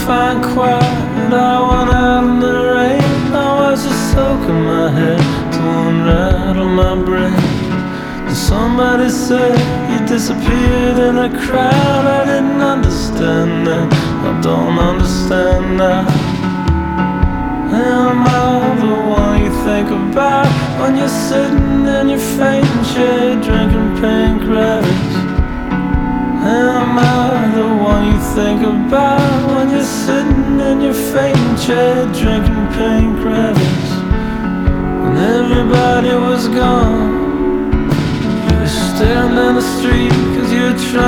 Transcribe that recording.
find quiet. I went out in the rain. I was just soaking my head to unrattle my brain. And somebody said you disappeared in a crowd. I didn't understand that. I don't understand now. Am I the one you think about when you're sitting in your fainting chair drinking pink rabbits? Am I the one you think about when you're sitting in your fainting chair drinking pink rabbits? When everybody was gone, you were staring down the street 'cause you're trying